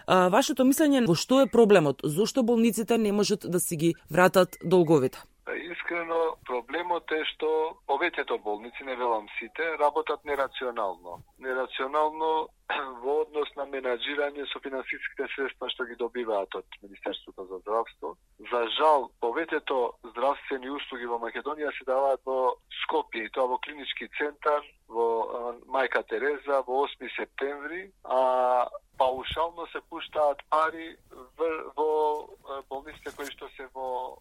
Вашето мислење во што е проблемот? Зошто болниците не можат да си ги вратат долговите? Искрено, проблемот е што повеќето болници, не велам сите, работат нерационално. Нерационално во однос на менаџирање со финансиските средства што ги добиваат од Министерството за здравство. За жал, повеќето здравствени услуги во Македонија се даваат во Скопје, и тоа во клинички центар, во Мајка Тереза, во 8 септември, а паушално се пуштаат пари во болниците кои што се во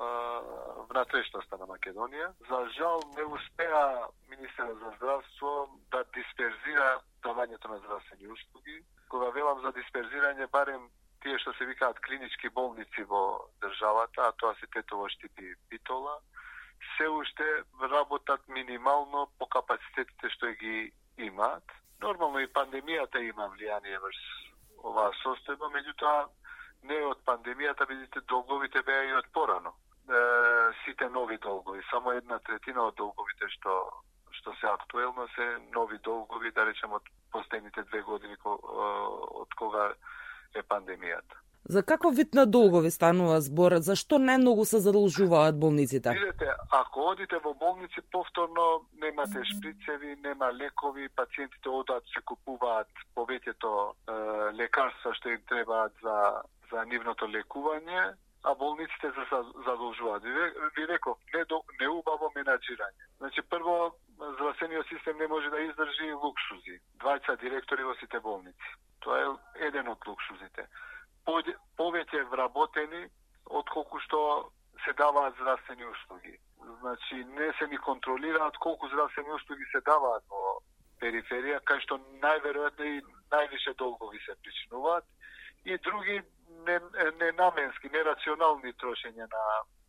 внатрешноста на Македонија. За жал не успеа министерот за здравство да дисперзира давањето на здравствени услуги. Кога велам за дисперзирање, барем тие што се викаат клинички болници во државата, а тоа се Тетово, Штип и Битола, се уште работат минимално по капацитетите што ги имаат. Нормално и пандемијата има влијание врз оваа состојба, меѓутоа не од пандемијата, бидејќи долговите беа и од порано. Сите нови долгови, само 1/3 од долговите што се актуелно се нови долгови, да речем од последните 2 години од кога е пандемијата. За каков вид на долгови станува збор? Зашто најмногу се задолжуваат болниците? Видете, ако одите во болници повторно, немате шприцеви, нема лекови, пациентите одат се купуваат повеќето лекарства што им требаат за нивното лекување, а болниците се задолжуваат. Ви реков, неубаво менаџирање. Значи, прво, здравствениот систем не може да издржи луксузи. 20 директори во сите болници. Тоа е еден од луксузите. Повеќе вработени отколку што се даваат здравствени услуги. Значи, не се ни контролираат колку здравствени услуги се даваат во периферија, кај што најверојатно и највише долгови се причинуваат, и други ненаменски, нерационални трошења на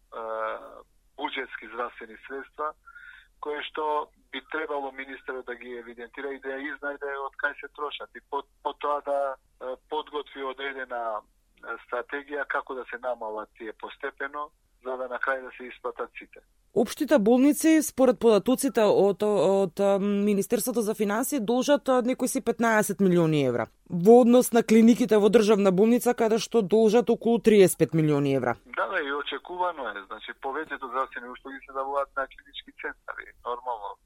буџетски здравствени средства, кои што би требало министерот да ги евидентира и да ја изнајде од кај се трошат, и по тоа да подготви одредена стратегија како да се намалат тие постепено, за да на крај да се исплатат сите. Општите болници, според податоците од Министерството за финансии, должат некои си 15 милиони евра. Во однос на клиниките во државна болница, каде што должат околу 35 милиони евра. Да, и очекувано е. Значи, повеќето здравствени услуги се даваат на клинички центари. Нормално,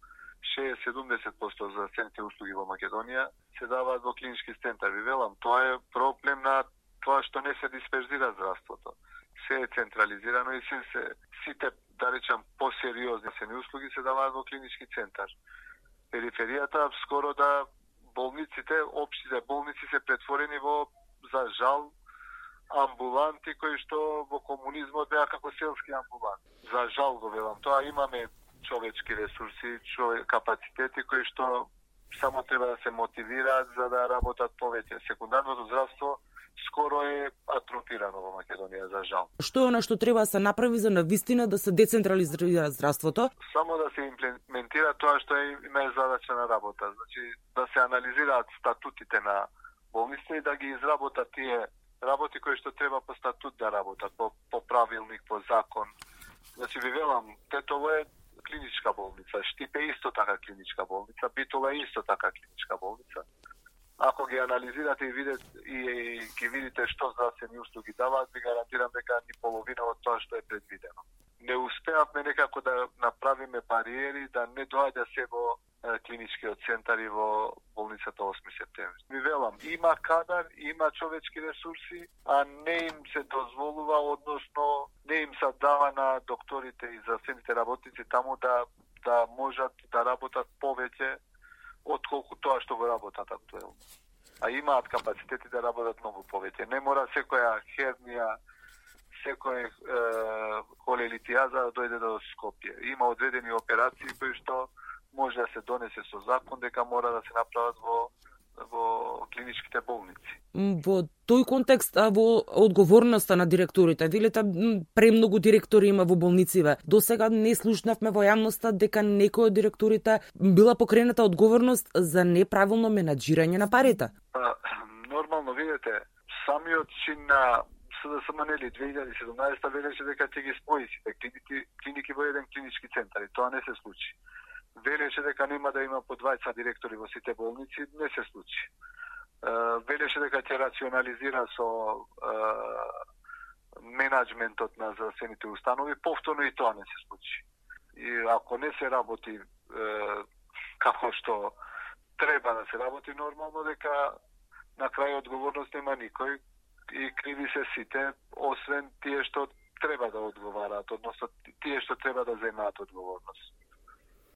60-70% здравствените услуги во Македонија се даваат во клинички центари. Велам, тоа е проблем на тоа што не се дисперзира здравството. Се е централизирано и сите, да речам, посериозни услуги се даваат во клинички центар. Периферијата, скоро да болниците, општите болници се претворени во, за жал, амбуланти кои што во комунизмот беа како селски амбуланти. За жал го велам, тоа имаме човечки ресурси, капацитети кои што само треба да се мотивираат за да работат повеќе. Секундарното здравство скоро е атрофирано во Македонија, за жал. Што е она што треба да се направи за навистина да се децентрализира здравството? Само да се имплементира тоа што има задача на работа. Значи, да се анализираат статутите на болниците и да ги изработат тие работи кои што треба по статут да работат, по правилник, по закон. Значи, ви велам, Тетово е клиничка болница, Штип е исто така клиничка болница, Битола е исто така клиничка болница. Ако ги анализирате и ги видите што здравствени услуги даваат, ви гарантирам дека ни половина од тоа што е предвидено. Не успеавме некако да направиме бариери да не доаѓа се во клиничкиот центар и во болницата 8 септември. Ви велам, има кадар, има човечки ресурси, а не им се дозволува, односно не им се дава на докторите и здравствените работници таму да можат да работат повеќе отколку тоа што го работат актуелно. А имаат капацитети да работат многу повеќе. Не мора секоја хернија, секој холелитијаза да дојде до Скопје. Има одредени операции кои што може да се донесе со закон дека мора да се направат во клиничките болници. Во тој контекст, во одговорноста на директорите, велите премногу директори има во болнициве. До сега не слушнавме во јавноста дека некои од директорите била покрената одговорност за неправилно менаџирање на парите. Нормално, видите, самиот чин на СДСМ 2017 велеше дека ќе ги спои сите клиники во еден клинички центар и тоа не се случи. Велеше дека нема да има по 20 директори во сите болници, не се случи. велеше дека ќе рационализира со менаџментот на здравствените установи, повторно и тоа не се случи. И ако не се работи како што треба да се работи нормално, дека на крај одговорност нема никој и криви се сите, освен тие што треба да одговараат, односно тие што треба да земаат одговорност.